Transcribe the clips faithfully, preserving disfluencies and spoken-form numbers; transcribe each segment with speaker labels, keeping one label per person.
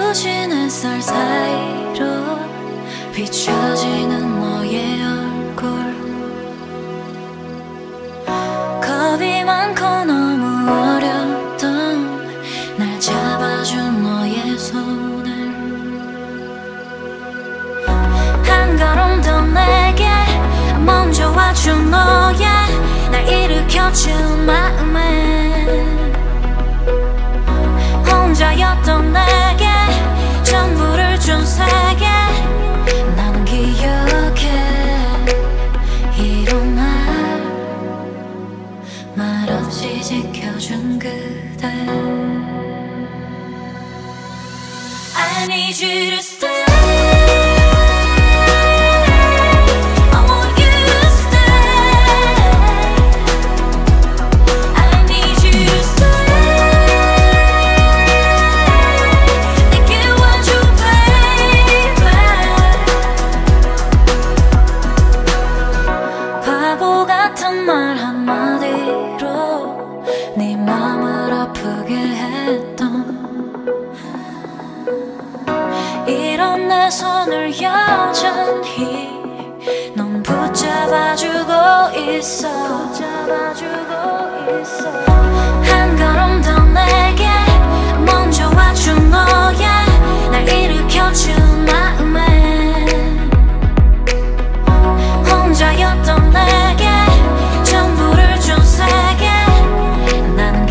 Speaker 1: 부신 햇살 사이로 비춰지는 너의 얼굴. 겁이 많고 너무 어렸던 날 잡아준 너의 손을 한 걸음 더 내게 먼저 와준 너의 날 일으켜준 마음에 혼자였던 내게 전부를 준 세계. 나는 기억해 이런 날 말없이 지켜준 그대. I need you to stay. 말 한마디로 네 맘을 아프게 했던 이런 내 손을 여전히 넌 붙잡아주고 있어. 한 걸음 더 내게 먼저 와준 너의 날 일으켜준 마음에 혼자였던 내게 전부를 준 세계. 나는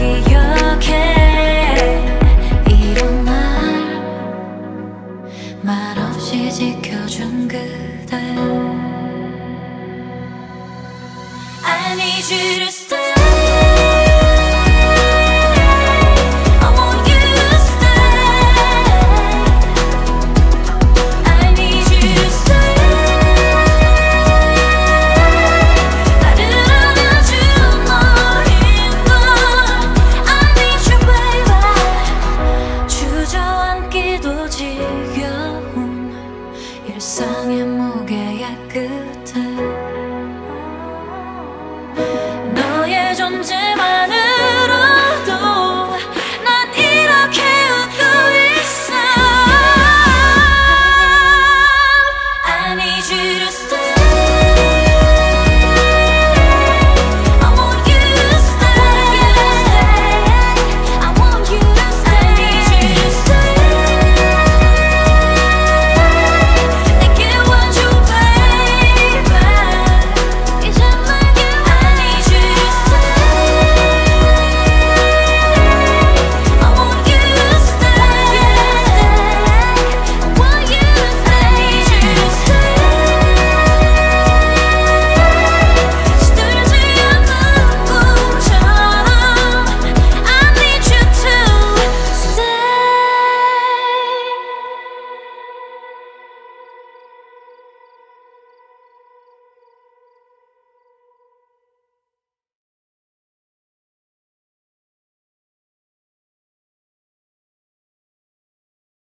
Speaker 1: 기억해 이런 날 말없이 지켜준 그대. I need you to stay. 일상의 무게의 끝에 너의 존재만은